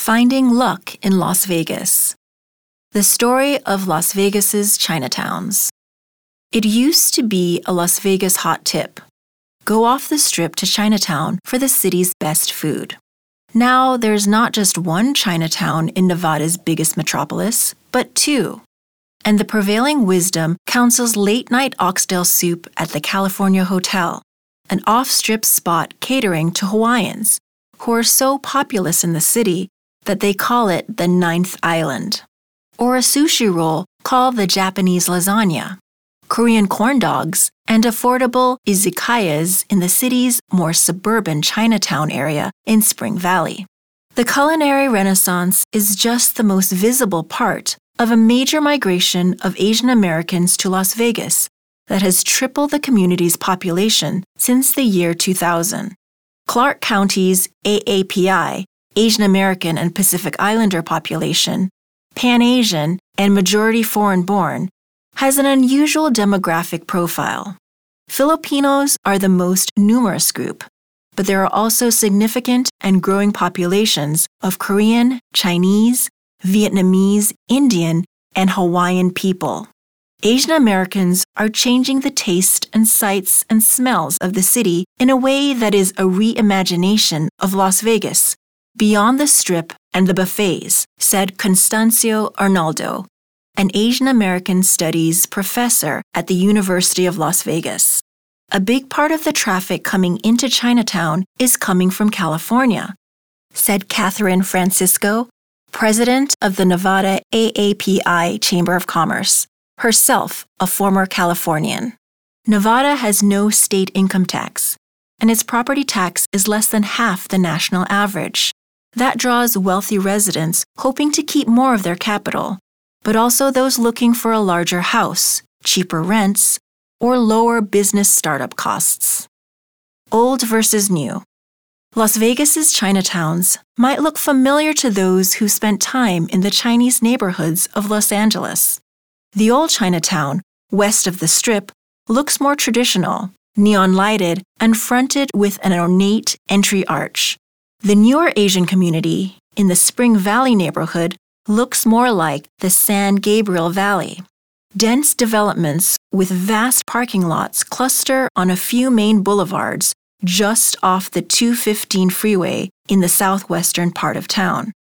Finding Luck in Las Vegas. The story of Las Vegas's Chinatowns. It used to be a Las Vegas hot tip. Go off the strip to Chinatown for the city's best food. Now there's not just one Chinatown in Nevada's biggest metropolis, but two. And the prevailing wisdom counsels late-night oxtail soup at the California Hotel, an off-strip spot catering to Hawaiians, who are so populous in the city that they call it the Ninth Island. Or a sushi roll called the Japanese lasagna, Korean corn dogs, and affordable izakayas in the city's more suburban Chinatown area in Spring Valley. The culinary renaissance is just the most visible part of a major migration of Asian Americans to Las Vegas that has tripled the community's population since the year 2000. Clark County's AAPI, Asian American and Pacific Islander population, Pan-Asian, and majority foreign-born, has an unusual demographic profile. Filipinos are the most numerous group, but there are also significant and growing populations of Korean, Chinese, Vietnamese, Indian, and Hawaiian people. Asian Americans are changing the taste and sights and smells of the city in a way that is a reimagination of Las Vegas, beyond the strip and the buffets, said Constancio Arnaldo, an Asian American Studies professor at the University of Las Vegas. A big part of the traffic coming into Chinatown is coming from California, said Catherine Francisco, president of the Nevada AAPI Chamber of Commerce, herself a former Californian. Nevada has no state income tax, and its property tax is less than half the national average. That draws wealthy residents hoping to keep more of their capital, but also those looking for a larger house, cheaper rents, or lower business startup costs. Old versus new. Las Vegas's Chinatowns might look familiar to those who spent time in the Chinese neighborhoods of Los Angeles. The old Chinatown, west of the Strip, looks more traditional, neon-lighted, and fronted with an ornate entry arch. The newer Asian community, in the Spring Valley neighborhood, looks more like the San Gabriel Valley. Dense developments with vast parking lots cluster on a few main boulevards just off the 215 freeway in the southwestern part of town.